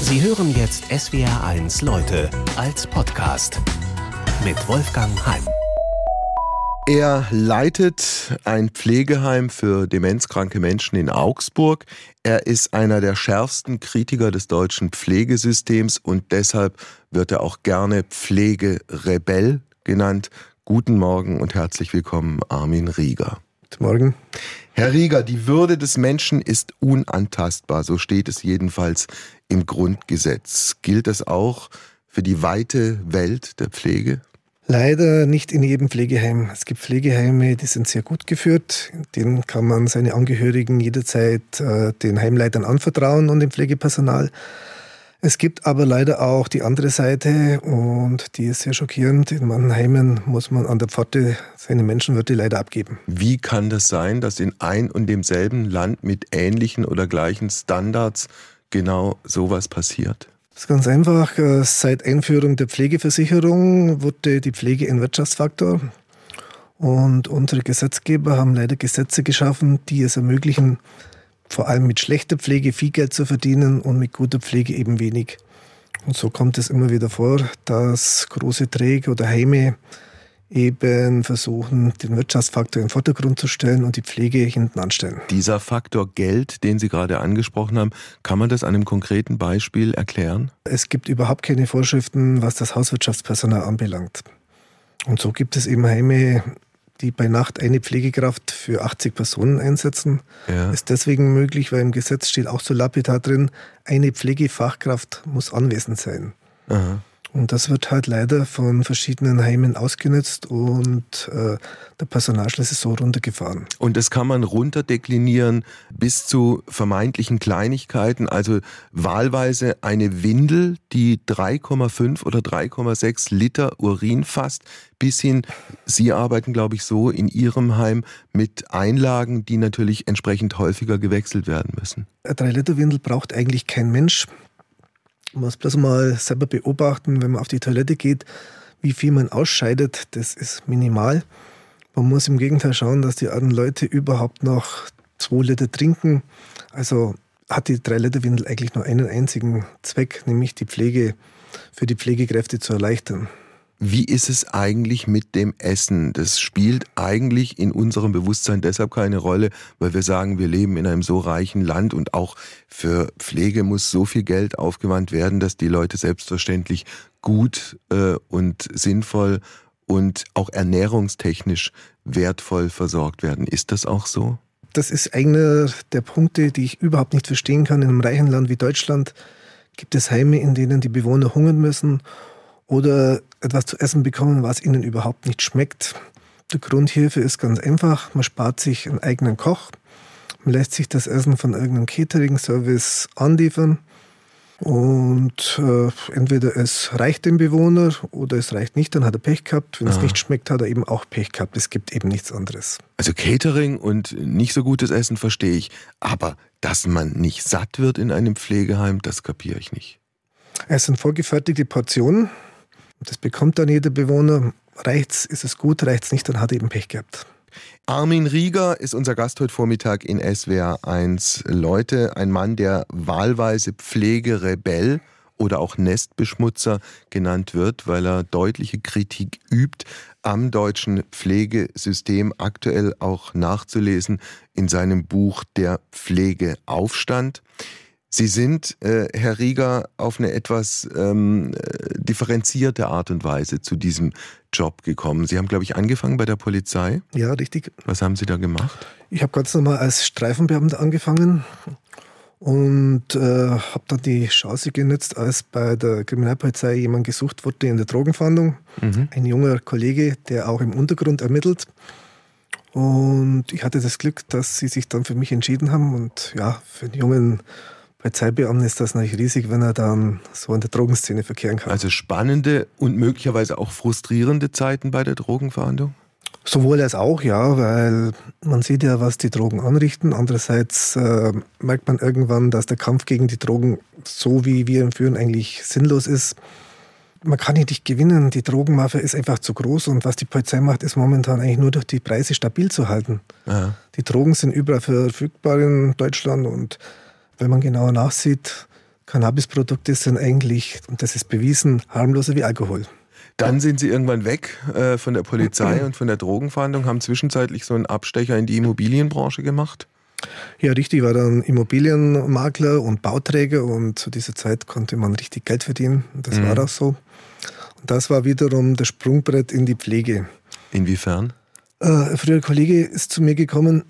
Sie hören jetzt SWR1 Leute als Podcast mit Wolfgang Heim. Er leitet ein Pflegeheim für demenzkranke Menschen in Augsburg. Er ist einer der schärfsten Kritiker des deutschen Pflegesystems und deshalb wird er auch gerne Pflegerebell genannt. Guten Morgen und herzlich willkommen, Armin Rieger. Guten Morgen. Herr Rieger, die Würde des Menschen ist unantastbar, so steht es jedenfalls im Grundgesetz. Gilt das auch für die weite Welt der Pflege? Leider nicht in jedem Pflegeheim. Es gibt Pflegeheime, die sind sehr gut geführt. In denen kann man seine Angehörigen jederzeit den Heimleitern anvertrauen und dem Pflegepersonal. Es gibt aber leider auch die andere Seite und die ist sehr schockierend. In manchen Heimen muss man an der Pforte seine Menschenwürde leider abgeben. Wie kann das sein, dass in ein und demselben Land mit ähnlichen oder gleichen Standards genau sowas passiert? Das ist ganz einfach. Seit Einführung der Pflegeversicherung wurde die Pflege ein Wirtschaftsfaktor. Und unsere Gesetzgeber haben leider Gesetze geschaffen, die es ermöglichen, vor allem mit schlechter Pflege viel Geld zu verdienen und mit guter Pflege eben wenig. Und so kommt es immer wieder vor, dass große Träger oder Heime eben versuchen, den Wirtschaftsfaktor in den Vordergrund zu stellen und die Pflege hinten anstellen. Dieser Faktor Geld, den Sie gerade angesprochen haben, kann man das an einem konkreten Beispiel erklären? Es gibt überhaupt keine Vorschriften, was das Hauswirtschaftspersonal anbelangt. Und so gibt es eben Heime, die bei Nacht eine Pflegekraft für 80 Personen einsetzen. Ja. Ist deswegen möglich, weil im Gesetz steht auch so lapidar drin, eine Pflegefachkraft muss anwesend sein. Aha. Und das wird halt leider von verschiedenen Heimen ausgenutzt und der Personalschluss ist so runtergefahren. Und das kann man runterdeklinieren bis zu vermeintlichen Kleinigkeiten, also wahlweise eine Windel, die 3,5 oder 3,6 Liter Urin fasst, bis hin, Sie arbeiten, glaube ich, so in Ihrem Heim mit Einlagen, die natürlich entsprechend häufiger gewechselt werden müssen. Eine 3-Liter-Windel braucht eigentlich kein Mensch. Man muss bloß mal selber beobachten, wenn man auf die Toilette geht, wie viel man ausscheidet. Das ist minimal. Man muss im Gegenteil schauen, dass die anderen Leute überhaupt noch 2 Liter trinken. Also hat die 3-Liter-Windel eigentlich nur einen einzigen Zweck, nämlich die Pflege für die Pflegekräfte zu erleichtern. Wie ist es eigentlich mit dem Essen? Das spielt eigentlich in unserem Bewusstsein deshalb keine Rolle, weil wir sagen, wir leben in einem so reichen Land und auch für Pflege muss so viel Geld aufgewandt werden, dass die Leute selbstverständlich gut und sinnvoll und auch ernährungstechnisch wertvoll versorgt werden. Ist das auch so? Das ist einer der Punkte, die ich überhaupt nicht verstehen kann. In einem reichen Land wie Deutschland gibt es Heime, in denen die Bewohner hungern müssen oder etwas zu essen bekommen, was ihnen überhaupt nicht schmeckt. Der Grund hierfür ist ganz einfach. Man spart sich einen eigenen Koch. Man lässt sich das Essen von irgendeinem Catering-Service anliefern. Und entweder es reicht dem Bewohner oder es reicht nicht, dann hat er Pech gehabt. Wenn es nicht schmeckt, hat er eben auch Pech gehabt. Es gibt eben nichts anderes. Also Catering und nicht so gutes Essen verstehe ich. Aber dass man nicht satt wird in einem Pflegeheim, das kapiere ich nicht. Es sind vorgefertigte Portionen. Das bekommt dann jeder Bewohner. Reicht's, ist es gut, reicht's nicht, dann hat er eben Pech gehabt. Armin Rieger ist unser Gast heute Vormittag in SWR1 Leute. Ein Mann, der wahlweise Pflegerebell oder auch Nestbeschmutzer genannt wird, weil er deutliche Kritik übt am deutschen Pflegesystem, aktuell auch nachzulesen in seinem Buch Der Pflegeaufstand. Sie sind, Herr Rieger, auf eine etwas differenzierte Art und Weise zu diesem Job gekommen. Sie haben, glaube ich, angefangen bei der Polizei. Ja, richtig. Was haben Sie da gemacht? Ich habe ganz normal als Streifenbeamter angefangen und habe dann die Chance genutzt, als bei der Kriminalpolizei jemand gesucht wurde in der Drogenfahndung. Ein junger Kollege, der auch im Untergrund ermittelt. Und ich hatte das Glück, dass sie sich dann für mich entschieden haben. Und ja, für einen jungen Polizeibeamten ist das natürlich riesig, wenn er dann so in der Drogenszene verkehren kann. Also spannende und möglicherweise auch frustrierende Zeiten bei der Drogenfahndung? Sowohl als auch, ja, weil man sieht ja, was die Drogen anrichten. Andererseits merkt man irgendwann, dass der Kampf gegen die Drogen, so wie wir ihn führen, eigentlich sinnlos ist. Man kann ihn nicht gewinnen. Die Drogenmafia ist einfach zu groß und was die Polizei macht, ist momentan eigentlich nur durch die Preise stabil zu halten. Aha. Die Drogen sind überall verfügbar in Deutschland und wenn man genauer nachsieht, Cannabisprodukte sind eigentlich, und das ist bewiesen, harmloser wie Alkohol. Dann sind Sie irgendwann weg von der Polizei und von der Drogenfahndung, haben zwischenzeitlich so einen Abstecher in die Immobilienbranche gemacht? Ja, richtig, ich war dann Immobilienmakler und Bauträger und zu dieser Zeit konnte man richtig Geld verdienen. Und das war auch so. Und das war wiederum das Sprungbrett in die Pflege. Inwiefern? Ein früherer Kollege ist zu mir gekommen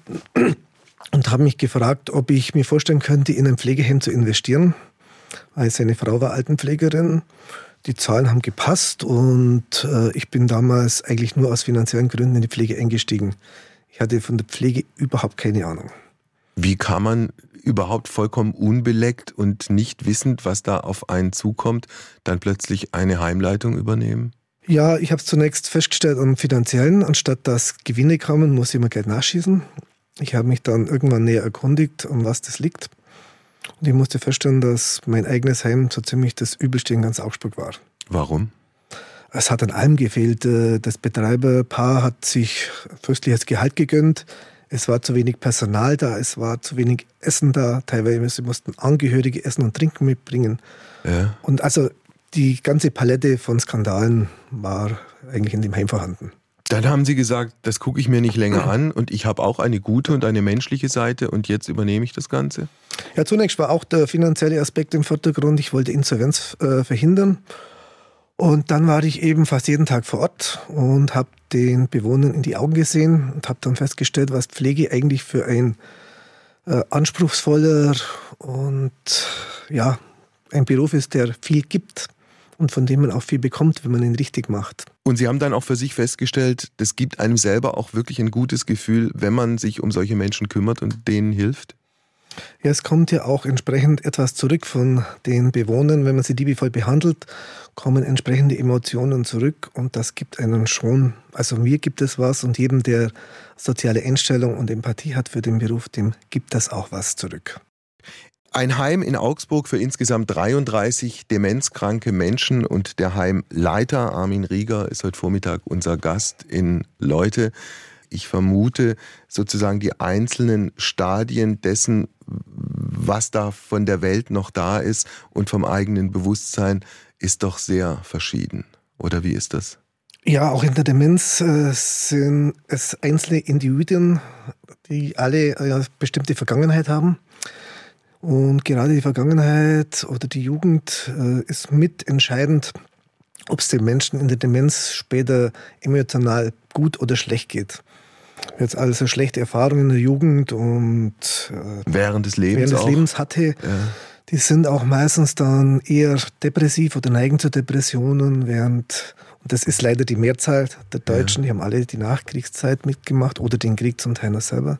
und hat mich gefragt, ob ich mir vorstellen könnte, in ein Pflegeheim zu investieren. Weil seine Frau war Altenpflegerin. Die Zahlen haben gepasst und ich bin damals eigentlich nur aus finanziellen Gründen in die Pflege eingestiegen. Ich hatte von der Pflege überhaupt keine Ahnung. Wie kann man überhaupt vollkommen unbeleckt und nicht wissend, was da auf einen zukommt, dann plötzlich eine Heimleitung übernehmen? Ja, ich habe es zunächst festgestellt am Finanziellen. Anstatt dass Gewinne kamen, muss ich immer Geld nachschießen. Ich habe mich dann irgendwann näher erkundigt, an was das liegt. Und ich musste feststellen, dass mein eigenes Heim so ziemlich das Übelste in ganz Augsburg war. Warum? Es hat an allem gefehlt. Das Betreiberpaar hat sich fürstliches Gehalt gegönnt. Es war zu wenig Personal da, es war zu wenig Essen da. Teilweise mussten Angehörige Essen und Trinken mitbringen. Ja. Und also die ganze Palette von Skandalen war eigentlich in dem Heim vorhanden. Dann haben Sie gesagt, das gucke ich mir nicht länger an und ich habe auch eine gute und eine menschliche Seite und jetzt übernehme ich das Ganze? Ja, zunächst war auch der finanzielle Aspekt im Vordergrund. Ich wollte Insolvenz verhindern. Und dann war ich eben fast jeden Tag vor Ort und habe den Bewohnern in die Augen gesehen und habe dann festgestellt, was Pflege eigentlich für ein anspruchsvoller und ja, ein Beruf ist, der viel gibt und von dem man auch viel bekommt, wenn man ihn richtig macht. Und Sie haben dann auch für sich festgestellt, das gibt einem selber auch wirklich ein gutes Gefühl, wenn man sich um solche Menschen kümmert und denen hilft? Ja, es kommt ja auch entsprechend etwas zurück von den Bewohnern. Wenn man sie liebevoll behandelt, kommen entsprechende Emotionen zurück und das gibt einen schon, also mir gibt es was und jedem, der soziale Einstellung und Empathie hat für den Beruf, dem gibt das auch was zurück. Ein Heim in Augsburg für insgesamt 33 demenzkranke Menschen und der Heimleiter Armin Rieger ist heute Vormittag unser Gast in Leute. Ich vermute sozusagen die einzelnen Stadien dessen, was da von der Welt noch da ist und vom eigenen Bewusstsein, ist doch sehr verschieden. Oder wie ist das? Ja, auch in der Demenz sind es einzelne Individuen, die alle eine bestimmte Vergangenheit haben. Und gerade die Vergangenheit oder die Jugend ist mitentscheidend, ob es den Menschen in der Demenz später emotional gut oder schlecht geht. Jetzt also schlechte Erfahrungen in der Jugend und während des Lebens hatte, ja. Die sind auch meistens dann eher depressiv oder neigen zu Depressionen, und das ist leider die Mehrzahl der Deutschen, die haben alle die Nachkriegszeit mitgemacht oder den Krieg zum Teil noch selber.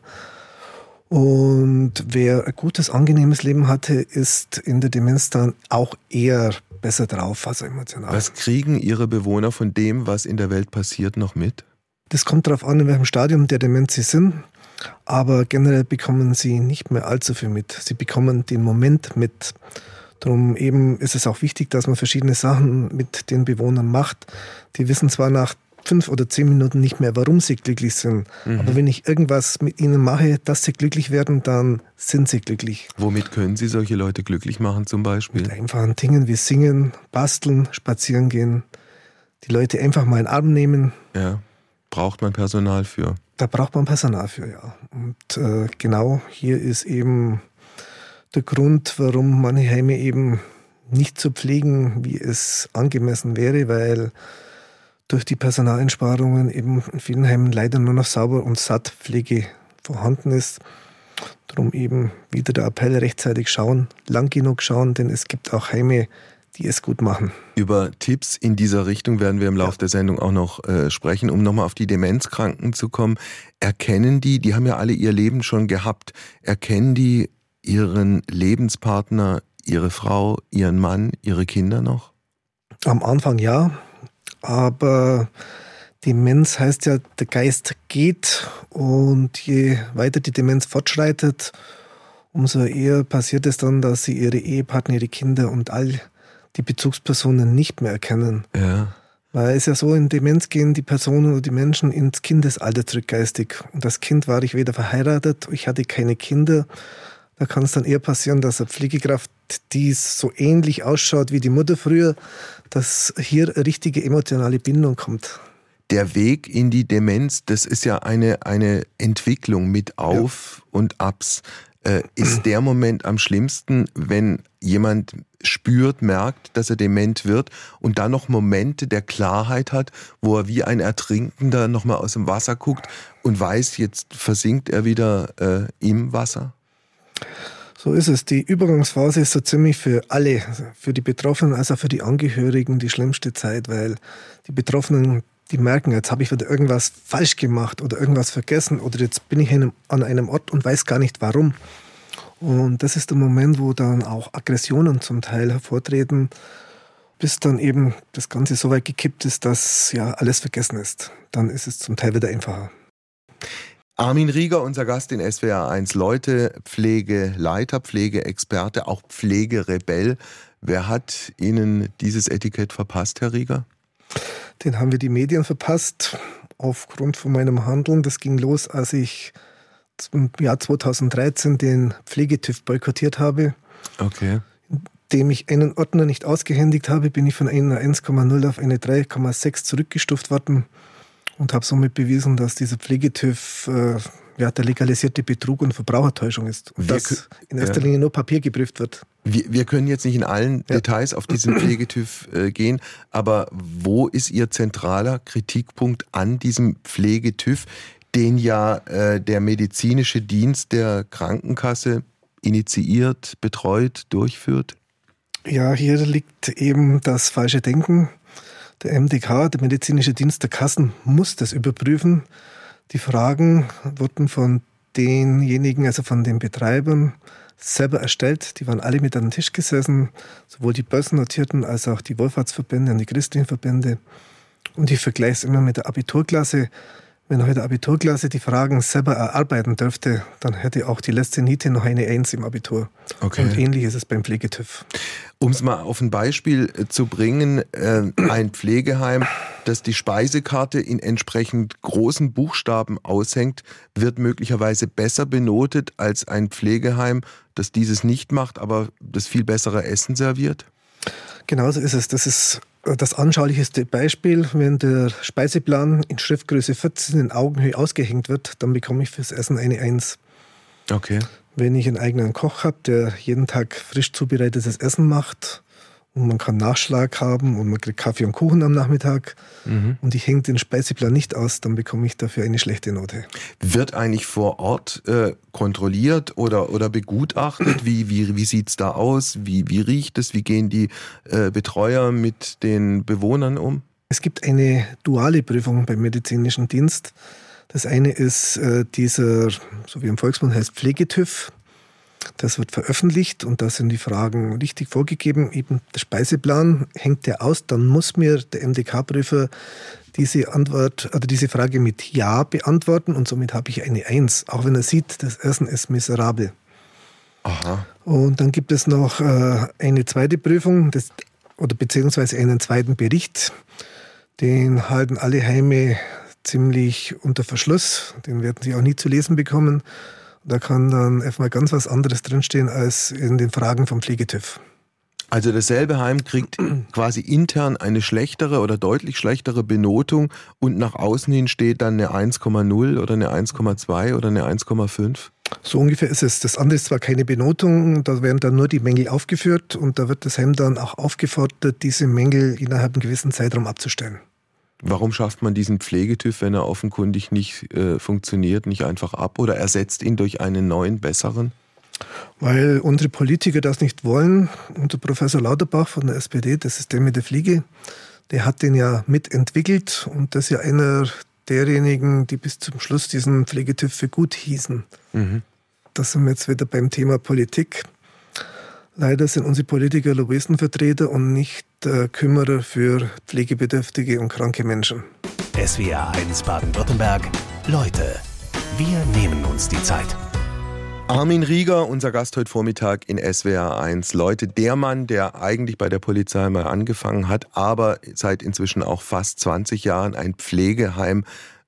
Und wer ein gutes, angenehmes Leben hatte, ist in der Demenz dann auch eher besser drauf, also emotional. Was kriegen Ihre Bewohner von dem, was in der Welt passiert, noch mit? Das kommt darauf an, in welchem Stadium der Demenz sie sind. Aber generell bekommen sie nicht mehr allzu viel mit. Sie bekommen den Moment mit. Darum eben ist es auch wichtig, dass man verschiedene Sachen mit den Bewohnern macht. Die wissen zwar nach 5 oder 10 Minuten nicht mehr, warum sie glücklich sind. Aber wenn ich irgendwas mit ihnen mache, dass sie glücklich werden, dann sind sie glücklich. Womit können Sie solche Leute glücklich machen zum Beispiel? Mit einfachen Dingen wie Singen, Basteln, Spazieren gehen. Die Leute einfach mal in den Arm nehmen. Ja, braucht man Personal für. Da braucht man Personal für, ja. Und genau hier ist eben der Grund, warum manche Heime eben nicht so pflegen, wie es angemessen wäre, weil durch die Personaleinsparungen eben in vielen Heimen leider nur noch Sauber- und Sattpflege vorhanden ist. Darum eben wieder der Appell, rechtzeitig schauen, lang genug schauen, denn es gibt auch Heime, die es gut machen. Über Tipps in dieser Richtung werden wir im Laufe der Sendung auch noch sprechen, um nochmal auf die Demenzkranken zu kommen. Erkennen die haben ja alle ihr Leben schon gehabt, erkennen die ihren Lebenspartner, ihre Frau, ihren Mann, ihre Kinder noch? Am Anfang ja, aber Demenz heißt ja, der Geist geht und je weiter die Demenz fortschreitet, umso eher passiert es dann, dass sie ihre Ehepartner, ihre Kinder und all die Bezugspersonen nicht mehr erkennen. Ja. Weil es ja so, in Demenz gehen die Personen oder die Menschen ins Kindesalter zurück geistig. Und als Kind war ich weder verheiratet, ich hatte keine Kinder. Da kann es dann eher passieren, dass eine Pflegekraft, die so ähnlich ausschaut wie die Mutter früher, dass hier eine richtige emotionale Bindung kommt. Der Weg in die Demenz, das ist ja eine Entwicklung mit Auf und Abs. Ist der Moment am schlimmsten, wenn jemand spürt, merkt, dass er dement wird und dann noch Momente der Klarheit hat, wo er wie ein Ertrinkender nochmal aus dem Wasser guckt und weiß, jetzt versinkt er wieder im Wasser? So ist es. Die Übergangsphase ist so ziemlich für alle, für die Betroffenen als auch für die Angehörigen die schlimmste Zeit, weil die Betroffenen, die merken, jetzt habe ich wieder irgendwas falsch gemacht oder irgendwas vergessen oder jetzt bin ich an einem Ort und weiß gar nicht warum. Und das ist der Moment, wo dann auch Aggressionen zum Teil hervortreten, bis dann eben das Ganze so weit gekippt ist, dass ja alles vergessen ist. Dann ist es zum Teil wieder einfacher. Armin Rieger, unser Gast in SWR 1 Leute, Pflegeleiter, Pflegeexperte, auch Pflegerebell. Wer hat Ihnen dieses Etikett verpasst, Herr Rieger? Den haben wir die Medien verpasst, aufgrund von meinem Handeln. Das ging los, als ich im Jahr 2013 den Pflegetüv boykottiert habe. Okay. Indem ich einen Ordner nicht ausgehändigt habe, bin ich von einer 1,0 auf eine 3,6 zurückgestuft worden und habe somit bewiesen, dass dieser Pflegetüv der legalisierte Betrug und Verbrauchertäuschung ist. Und dass in erster Linie nur Papier geprüft wird. Wir können jetzt nicht in allen Details auf diesen Pflegetüv gehen, aber wo ist Ihr zentraler Kritikpunkt an diesem Pflegetüv, den ja der medizinische Dienst der Krankenkasse initiiert, betreut, durchführt? Ja, hier liegt eben das falsche Denken. Der MDK, der medizinische Dienst der Kassen, muss das überprüfen. Die Fragen wurden von denjenigen, also von den Betreibern, selber erstellt. Die waren alle mit an den Tisch gesessen, sowohl die Börsennotierten als auch die Wohlfahrtsverbände und die christlichen Verbände. Und ich vergleiche es immer mit der Abiturklasse. Wenn heute Abiturklasse die Fragen selber erarbeiten dürfte, dann hätte auch die letzte Niete noch eine 1 im Abitur. Okay. Und ähnlich ist es beim Pflegetüv. Um es mal auf ein Beispiel zu bringen, ein Pflegeheim, das die Speisekarte in entsprechend großen Buchstaben aushängt, wird möglicherweise besser benotet als ein Pflegeheim, das dieses nicht macht, aber das viel bessere Essen serviert? Genauso ist es. Das ist das anschaulichste Beispiel. Wenn der Speiseplan in Schriftgröße 14 in Augenhöhe ausgehängt wird, dann bekomme ich fürs Essen eine 1. Okay. Wenn ich einen eigenen Koch habe, der jeden Tag frisch zubereitetes Essen macht und man kann Nachschlag haben und man kriegt Kaffee und Kuchen am Nachmittag und ich hänge den Speiseplan nicht aus, dann bekomme ich dafür eine schlechte Note. Wird eigentlich vor Ort kontrolliert oder begutachtet? Wie sieht es da aus? Wie riecht es? Wie gehen die Betreuer mit den Bewohnern um? Es gibt eine duale Prüfung beim medizinischen Dienst. Das eine ist dieser, so wie im Volksmund heißt, Pflegetüv. Das wird veröffentlicht und da sind die Fragen richtig vorgegeben. Eben der Speiseplan, hängt der aus, dann muss mir der MDK-Prüfer diese Frage mit Ja beantworten und somit habe ich eine 1, auch wenn er sieht, das Essen ist miserabel. Aha. Und dann gibt es noch eine zweite Prüfung, beziehungsweise einen zweiten Bericht. Den halten alle Heime ziemlich unter Verschluss. Den werden Sie auch nie zu lesen bekommen. Da kann dann erstmal ganz was anderes drinstehen als in den Fragen vom Pflegetüv. Also dasselbe Heim kriegt quasi intern eine schlechtere oder deutlich schlechtere Benotung und nach außen hin steht dann eine 1,0 oder eine 1,2 oder eine 1,5? So ungefähr ist es. Das andere ist zwar keine Benotung, da werden dann nur die Mängel aufgeführt und da wird das Heim dann auch aufgefordert, diese Mängel innerhalb einem gewissen Zeitraum abzustellen. Warum schafft man diesen Pflegetüv, wenn er offenkundig nicht funktioniert, nicht einfach ab oder ersetzt ihn durch einen neuen, besseren? Weil unsere Politiker das nicht wollen. Unser Professor Lauterbach von der SPD, das System mit der Fliege, der hat den ja mitentwickelt und das ist ja einer derjenigen, die bis zum Schluss diesen Pflegetüv für gut hießen. Da sind wir jetzt wieder beim Thema Politik. Leider sind unsere Politiker Lobbyistenvertreter und nicht Kümmerer für pflegebedürftige und kranke Menschen. SWR 1 Baden-Württemberg. Leute, wir nehmen uns die Zeit. Armin Rieger, unser Gast heute Vormittag in SWR 1. Leute, der Mann, der eigentlich bei der Polizei mal angefangen hat, aber seit inzwischen auch fast 20 Jahren ein Pflegeheim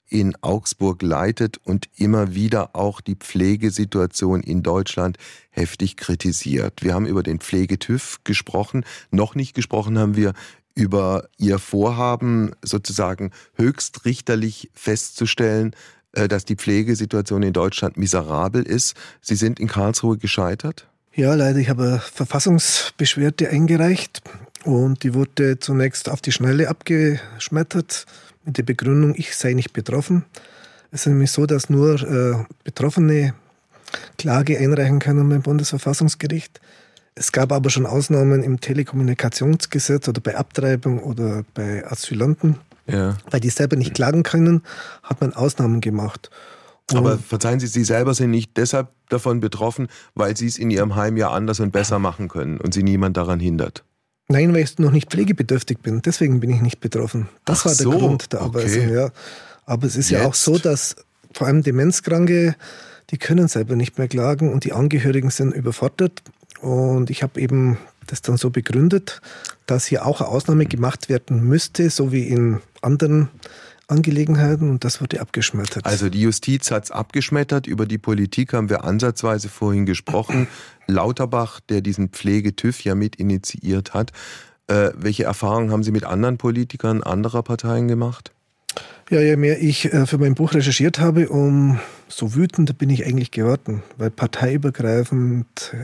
in Augsburg leitet und immer wieder auch die Pflegesituation in Deutschland heftig kritisiert. Wir haben über den Pflegetüv gesprochen. Noch nicht gesprochen haben wir über Ihr Vorhaben, sozusagen höchstrichterlich festzustellen, dass die Pflegesituation in Deutschland miserabel ist. Sie sind in Karlsruhe gescheitert? Ja, leider. Ich habe eine Verfassungsbeschwerde eingereicht und die wurde zunächst auf die Schnelle abgeschmettert mit der Begründung, ich sei nicht betroffen. Es ist nämlich so, dass nur Betroffene Klage einreichen können beim Bundesverfassungsgericht. Es gab aber schon Ausnahmen im Telekommunikationsgesetz oder bei Abtreibung oder bei Asylanten. Ja. Weil die selber nicht klagen können, hat man Ausnahmen gemacht. Aber verzeihen Sie, Sie selber sind nicht deshalb davon betroffen, weil Sie es in Ihrem Heim ja anders und besser machen können und Sie niemand daran hindert? Nein, weil ich noch nicht pflegebedürftig bin. Deswegen bin ich nicht betroffen. Das war der Grund der Abweisung. Ja. Aber es ist ja auch so, dass vor allem Demenzkranke, die können selber nicht mehr klagen und die Angehörigen sind überfordert. Und ich habe eben das dann so begründet, dass hier auch eine Ausnahme gemacht werden müsste, so wie in anderen Angelegenheiten, und das wurde abgeschmettert. Also die Justiz hat es abgeschmettert, über die Politik haben wir ansatzweise vorhin gesprochen. Lauterbach, der diesen Pflegetüv ja mit initiiert hat. Welche Erfahrungen haben Sie mit anderen Politikern anderer Parteien gemacht? Ja, je mehr ich für mein Buch recherchiert habe, so wütender bin ich eigentlich geworden, weil parteiübergreifend,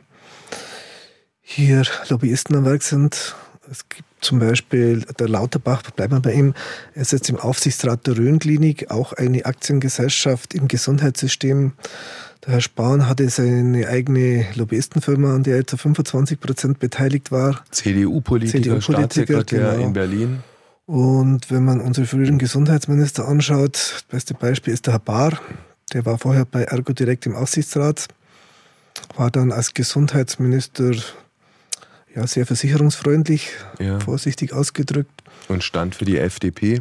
hier Lobbyisten am Werk sind. Es gibt zum Beispiel der Lauterbach, bleiben wir bei ihm, er sitzt im Aufsichtsrat der Rhön-Klinik, auch eine Aktiengesellschaft im Gesundheitssystem. Der Herr Spahn hatte seine eigene Lobbyistenfirma, an der er zu 25% beteiligt war. CDU-Politiker, Staatssekretär in Berlin. Und wenn man unsere früheren Gesundheitsminister anschaut, das beste Beispiel ist der Herr Bahr, der war vorher bei ErgoDirect im Aufsichtsrat, war dann als Gesundheitsminister sehr versicherungsfreundlich, vorsichtig ausgedrückt. Und stand für die FDP?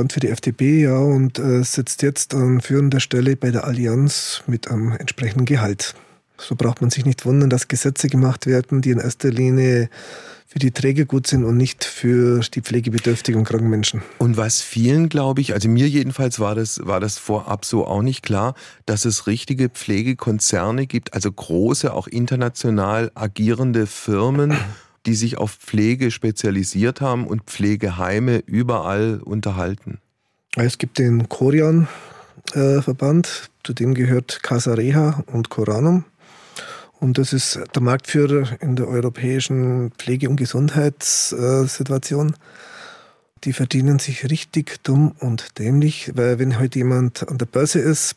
Und sitzt jetzt an führender Stelle bei der Allianz mit einem entsprechenden Gehalt. So braucht man sich nicht wundern, dass Gesetze gemacht werden, die in erster Linie für die Träger gut sind und nicht für die pflegebedürftigen und kranken Menschen. Und was vielen, glaube ich, also mir jedenfalls war das vorab so auch nicht klar, dass es richtige Pflegekonzerne gibt, also große, auch international agierende Firmen, die sich auf Pflege spezialisiert haben und Pflegeheime überall unterhalten. Es gibt den Corian-Verband, zu dem gehört Casa Reha und Coranum. Und das ist der Marktführer in der europäischen Pflege- und Gesundheitssituation. Die verdienen sich richtig dumm und dämlich, weil wenn heute jemand an der Börse ist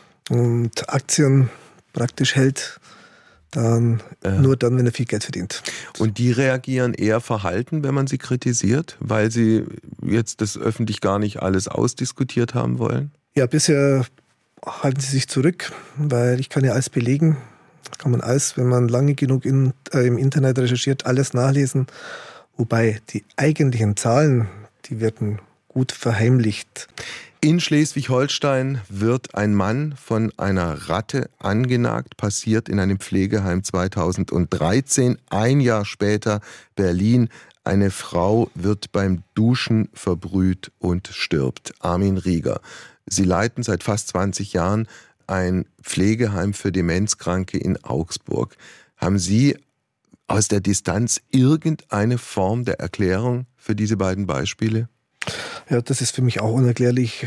und Aktien praktisch hält, dann nur dann, wenn er viel Geld verdient. Und die reagieren eher verhalten, wenn man sie kritisiert, weil sie jetzt das öffentlich gar nicht alles ausdiskutiert haben wollen? Ja, bisher halten sie sich zurück, weil ich kann ja alles belegen. Kann man alles, wenn man lange genug im Internet recherchiert, alles nachlesen. Wobei die eigentlichen Zahlen, die werden gut verheimlicht. In Schleswig-Holstein wird ein Mann von einer Ratte angenagt, passiert in einem Pflegeheim 2013. Ein Jahr später Berlin. Eine Frau wird beim Duschen verbrüht und stirbt. Armin Rieger. Sie leiten seit fast 20 Jahren ein Pflegeheim für Demenzkranke in Augsburg. Haben Sie aus der Distanz irgendeine Form der Erklärung für diese beiden Beispiele? Ja, das ist für mich auch unerklärlich.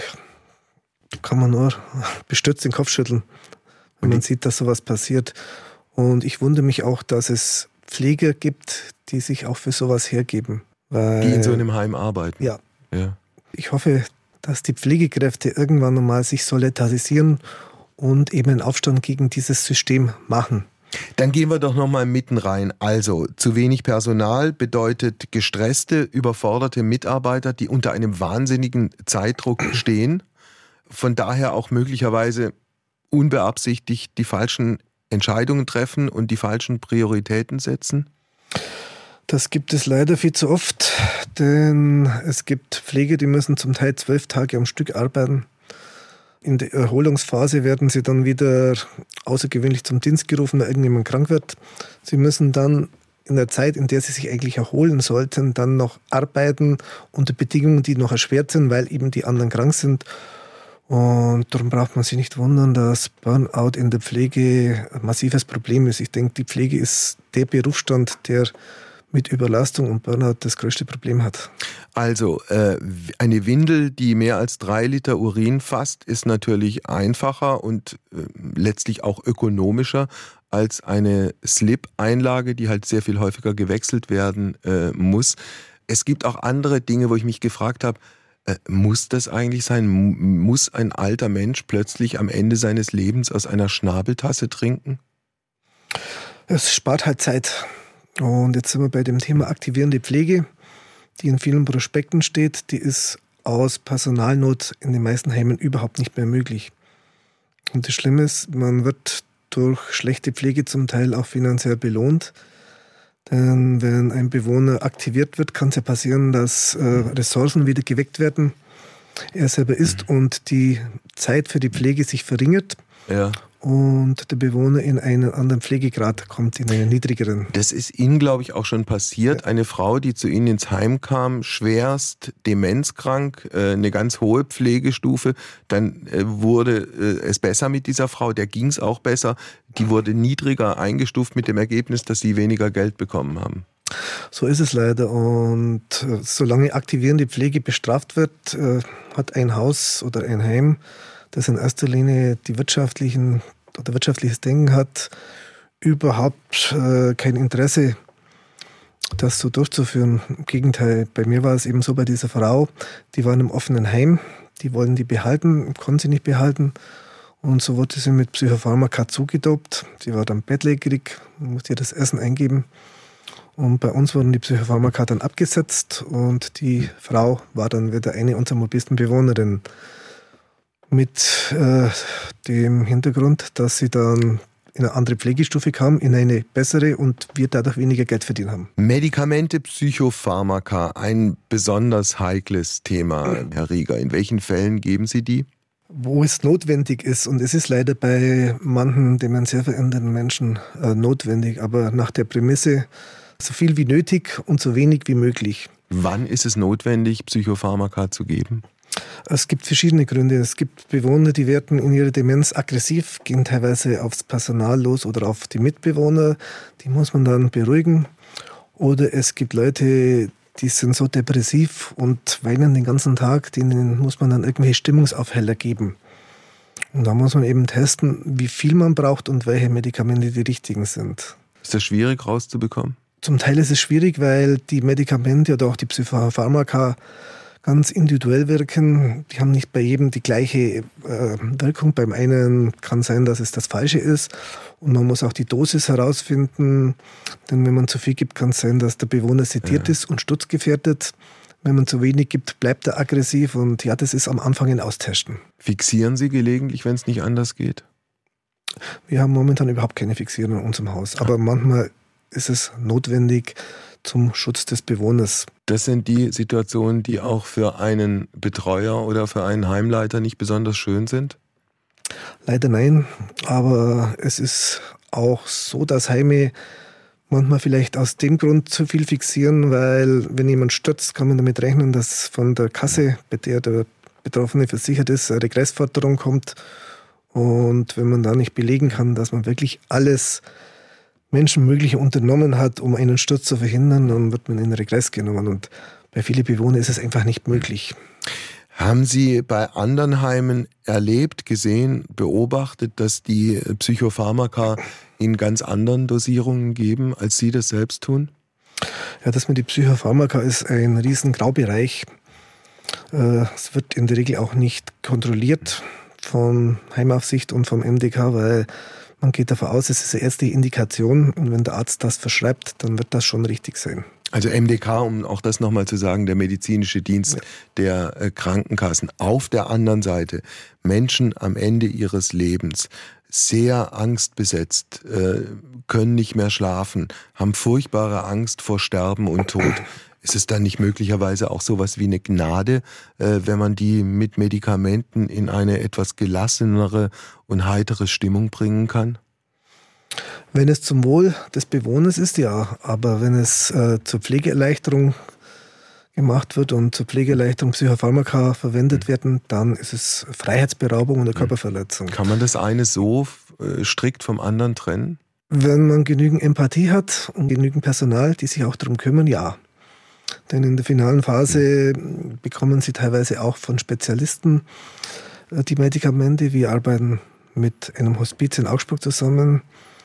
Kann man nur bestürzt den Kopf schütteln, wenn man sieht, dass sowas passiert. Und ich wundere mich auch, dass es Pfleger gibt, die sich auch für sowas hergeben. Die in so einem Heim arbeiten? Ja. Ich hoffe, dass die Pflegekräfte irgendwann einmal sich solidarisieren und eben einen Aufstand gegen dieses System machen. Dann gehen wir doch nochmal mitten rein. Also, zu wenig Personal bedeutet gestresste, überforderte Mitarbeiter, die unter einem wahnsinnigen Zeitdruck stehen. Von daher auch möglicherweise unbeabsichtigt die falschen Entscheidungen treffen und die falschen Prioritäten setzen? Das gibt es leider viel zu oft, denn es gibt Pfleger, die müssen zum Teil 12 Tage am Stück arbeiten. In der Erholungsphase werden sie dann wieder außergewöhnlich zum Dienst gerufen, weil irgendjemand krank wird. Sie müssen dann in der Zeit, in der sie sich eigentlich erholen sollten, dann noch arbeiten unter Bedingungen, die noch erschwert sind, weil eben die anderen krank sind. Und darum braucht man sich nicht wundern, dass Burnout in der Pflege ein massives Problem ist. Ich denke, die Pflege ist der Berufsstand, der mit Überlastung und Burnout das größte Problem hat. Also eine Windel, die mehr als 3 Liter Urin fasst, ist natürlich einfacher und letztlich auch ökonomischer als eine Slip-Einlage, die halt sehr viel häufiger gewechselt werden muss. Es gibt auch andere Dinge, wo ich mich gefragt habe, muss das eigentlich sein? Muss ein alter Mensch plötzlich am Ende seines Lebens aus einer Schnabeltasse trinken? Es spart halt Zeit. Und jetzt sind wir bei dem Thema aktivierende Pflege, die in vielen Prospekten steht. Die ist aus Personalnot in den meisten Heimen überhaupt nicht mehr möglich. Und das Schlimme ist, man wird durch schlechte Pflege zum Teil auch finanziell belohnt. Denn wenn ein Bewohner aktiviert wird, kann es ja passieren, dass Ressourcen wieder geweckt werden. Er selber ist und die Zeit für die Pflege sich verringert. Ja. Und der Bewohner in einen anderen Pflegegrad kommt, in einen niedrigeren. Das ist Ihnen, glaube ich, auch schon passiert. Ja. Eine Frau, die zu Ihnen ins Heim kam, schwerst demenzkrank, eine ganz hohe Pflegestufe. Dann wurde es besser mit dieser Frau, der ging es auch besser. Die wurde niedriger eingestuft mit dem Ergebnis, dass sie weniger Geld bekommen haben. So ist es leider. Und solange aktivierende Pflege bestraft wird, hat ein Haus oder ein Heim, das in erster Linie die wirtschaftliches Denken hat, überhaupt kein Interesse, das so durchzuführen. Im Gegenteil, bei mir war es eben so bei dieser Frau, die war in einem offenen Heim, die wollten die behalten, konnten sie nicht behalten. Und so wurde sie mit Psychopharmaka zugedopt. Sie war dann bettlägerig, musste ihr das Essen eingeben. Und bei uns wurden die Psychopharmaka dann abgesetzt und die Frau war dann wieder eine unserer mobilsten Bewohnerinnen. Mit dem Hintergrund, dass sie dann in eine andere Pflegestufe kam, in eine bessere und wir dadurch weniger Geld verdient haben. Medikamente, Psychopharmaka, ein besonders heikles Thema, Herr Rieger. In welchen Fällen geben Sie die? Wo es notwendig ist, und es ist leider bei manchen dementiell veränderten Menschen notwendig, aber nach der Prämisse, so viel wie nötig und so wenig wie möglich. Wann ist es notwendig, Psychopharmaka zu geben? Es gibt verschiedene Gründe. Es gibt Bewohner, die werden in ihrer Demenz aggressiv, gehen teilweise aufs Personal los oder auf die Mitbewohner. Die muss man dann beruhigen. Oder es gibt Leute, die sind so depressiv und weinen den ganzen Tag. Denen muss man dann irgendwelche Stimmungsaufheller geben. Und da muss man eben testen, wie viel man braucht und welche Medikamente die richtigen sind. Ist das schwierig rauszubekommen? Zum Teil ist es schwierig, weil die Medikamente oder auch die Psychopharmaka ganz individuell wirken. Die haben nicht bei jedem die gleiche Wirkung. Beim einen kann sein, dass es das Falsche ist. Und man muss auch die Dosis herausfinden. Denn wenn man zu viel gibt, kann es sein, dass der Bewohner sediert ist und sturzgefährdet. Wenn man zu wenig gibt, bleibt er aggressiv. Und ja, das ist am Anfang ein Austesten. Fixieren Sie gelegentlich, wenn es nicht anders geht? Wir haben momentan überhaupt keine Fixierung in unserem Haus. Aber manchmal ist es notwendig zum Schutz des Bewohners. Das sind die Situationen, die auch für einen Betreuer oder für einen Heimleiter nicht besonders schön sind? Leider nein, aber es ist auch so, dass Heime manchmal vielleicht aus dem Grund zu viel fixieren, weil wenn jemand stürzt, kann man damit rechnen, dass von der Kasse, bei der der Betroffene versichert ist, eine Regressforderung kommt. Und wenn man da nicht belegen kann, dass man wirklich alles Menschenmögliche unternommen hat, um einen Sturz zu verhindern, dann wird man in Regress genommen. Und bei vielen Bewohnern ist es einfach nicht möglich. Haben Sie bei anderen Heimen erlebt, gesehen, beobachtet, dass die Psychopharmaka in ganz anderen Dosierungen geben, als Sie das selbst tun? Ja, das mit den Psychopharmaka ist ein riesen Graubereich. Es wird in der Regel auch nicht kontrolliert von Heimaufsicht und vom MDK, weil man geht davon aus, es ist eine ärztliche Indikation und wenn der Arzt das verschreibt, dann wird das schon richtig sein. Also MDK, um auch das nochmal zu sagen, der medizinische Dienst der Krankenkassen. Auf der anderen Seite Menschen am Ende ihres Lebens, sehr angstbesetzt, können nicht mehr schlafen, haben furchtbare Angst vor Sterben und Tod. Ist es dann nicht möglicherweise auch sowas wie eine Gnade, wenn man die mit Medikamenten in eine etwas gelassenere und heitere Stimmung bringen kann? Wenn es zum Wohl des Bewohners ist, ja. Aber wenn es zur Pflegeerleichterung gemacht wird und zur Pflegeerleichterung Psychopharmaka verwendet werden, dann ist es Freiheitsberaubung oder Körperverletzung. Kann man das eine so strikt vom anderen trennen? Wenn man genügend Empathie hat und genügend Personal, die sich auch darum kümmern, ja. Denn in der finalen Phase bekommen sie teilweise auch von Spezialisten die Medikamente. Wir arbeiten mit einem Hospiz in Augsburg zusammen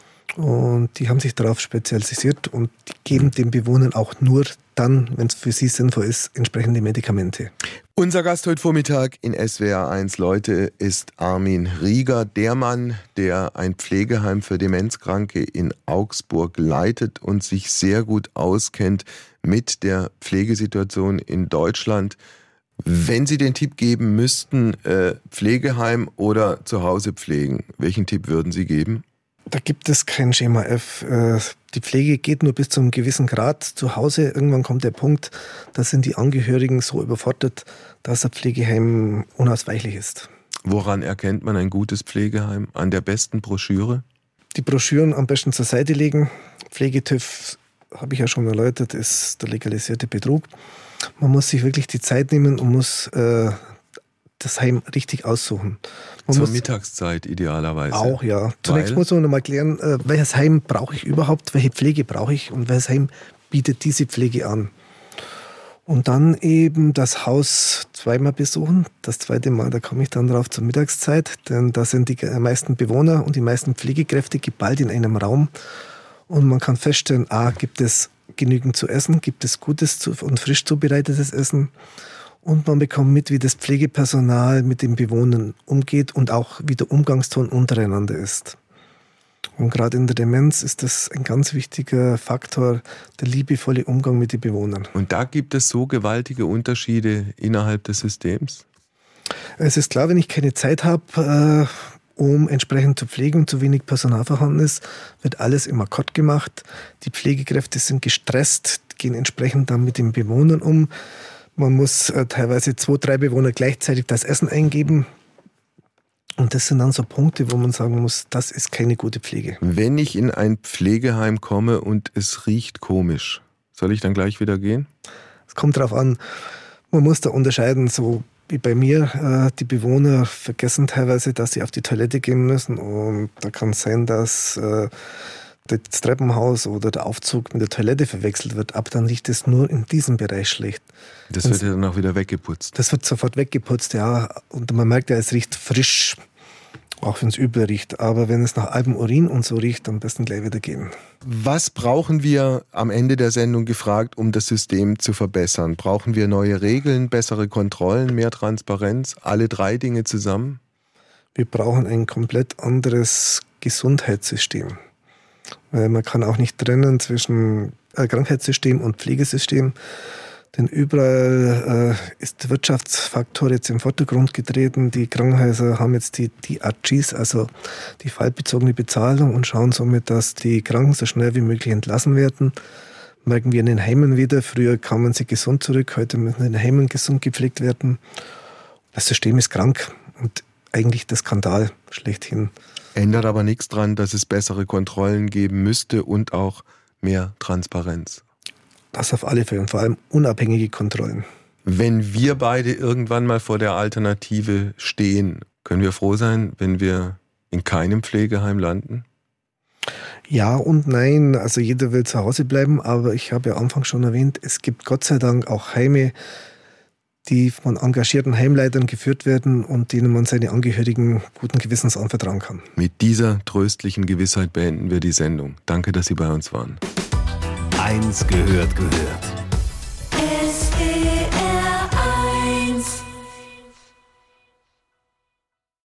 und die haben sich darauf spezialisiert und die geben den Bewohnern auch nur dann, wenn es für sie sinnvoll ist, entsprechende Medikamente. Unser Gast heute Vormittag in SWR 1 Leute ist Armin Rieger, der Mann, der ein Pflegeheim für Demenzkranke in Augsburg leitet und sich sehr gut auskennt mit der Pflegesituation in Deutschland. Wenn Sie den Tipp geben müssten, Pflegeheim oder zu Hause pflegen, welchen Tipp würden Sie geben? Da gibt es kein Schema F. Die Pflege geht nur bis zu einem gewissen Grad. Zu Hause irgendwann kommt der Punkt, da sind die Angehörigen so überfordert, dass ein Pflegeheim unausweichlich ist. Woran erkennt man ein gutes Pflegeheim? An der besten Broschüre? Die Broschüren am besten zur Seite legen. Pflegetüv, habe ich ja schon erläutert, ist der legalisierte Betrug. Man muss sich wirklich die Zeit nehmen und muss das Heim richtig aussuchen. Zur Mittagszeit idealerweise. Auch, ja. Zunächst muss man nochmal klären, welches Heim brauche ich überhaupt, welche Pflege brauche ich und welches Heim bietet diese Pflege an. Und dann eben das Haus zweimal besuchen. Das zweite Mal, da komme ich dann drauf zur Mittagszeit, denn da sind die meisten Bewohner und die meisten Pflegekräfte geballt in einem Raum. Und man kann feststellen, gibt es genügend zu essen, gibt es gutes und frisch zubereitetes Essen. Und man bekommt mit, wie das Pflegepersonal mit den Bewohnern umgeht und auch wie der Umgangston untereinander ist. Und gerade in der Demenz ist das ein ganz wichtiger Faktor, der liebevolle Umgang mit den Bewohnern. Und da gibt es so gewaltige Unterschiede innerhalb des Systems? Es ist klar, wenn ich keine Zeit habe, um entsprechend zu pflegen und zu wenig Personal vorhanden ist, wird alles im Akkord gemacht. Die Pflegekräfte sind gestresst, gehen entsprechend dann mit den Bewohnern um. Man muss teilweise 2, 3 Bewohner gleichzeitig das Essen eingeben. Und das sind dann so Punkte, wo man sagen muss, das ist keine gute Pflege. Wenn ich in ein Pflegeheim komme und es riecht komisch, soll ich dann gleich wieder gehen? Es kommt darauf an, man muss da unterscheiden, so wie bei mir. Die Bewohner vergessen teilweise, dass sie auf die Toilette gehen müssen. Und da kann es sein, dass das Treppenhaus oder der Aufzug mit der Toilette verwechselt wird, aber dann riecht es nur in diesem Bereich schlecht. Das wird ja dann auch wieder weggeputzt. Das wird sofort weggeputzt, ja. Und man merkt ja, es riecht frisch, auch wenn es übel riecht. Aber wenn es nach Albenurin und so riecht, am besten gleich wieder gehen. Was brauchen wir am Ende der Sendung gefragt, um das System zu verbessern? Brauchen wir neue Regeln, bessere Kontrollen, mehr Transparenz? Alle 3 Dinge zusammen? Wir brauchen ein komplett anderes Gesundheitssystem. Weil man kann auch nicht trennen zwischen Krankheitssystem und Pflegesystem. Denn überall ist der Wirtschaftsfaktor jetzt im Vordergrund getreten. Die Krankenhäuser haben jetzt die DRGs, also die fallbezogene Bezahlung, und schauen somit, dass die Kranken so schnell wie möglich entlassen werden. Merken wir in den Heimen wieder. Früher kamen sie gesund zurück, heute müssen in den Heimen gesund gepflegt werden. Das System ist krank und eigentlich der Skandal schlechthin. Ändert aber nichts dran, dass es bessere Kontrollen geben müsste und auch mehr Transparenz. Das auf alle Fälle und vor allem unabhängige Kontrollen. Wenn wir beide irgendwann mal vor der Alternative stehen, können wir froh sein, wenn wir in keinem Pflegeheim landen? Ja und nein. Also jeder will zu Hause bleiben, aber ich habe ja anfangs schon erwähnt, es gibt Gott sei Dank auch Heime, die von engagierten Heimleitern geführt werden und denen man seine Angehörigen guten Gewissens anvertrauen kann. Mit dieser tröstlichen Gewissheit beenden wir die Sendung. Danke, dass Sie bei uns waren. 1 gehört.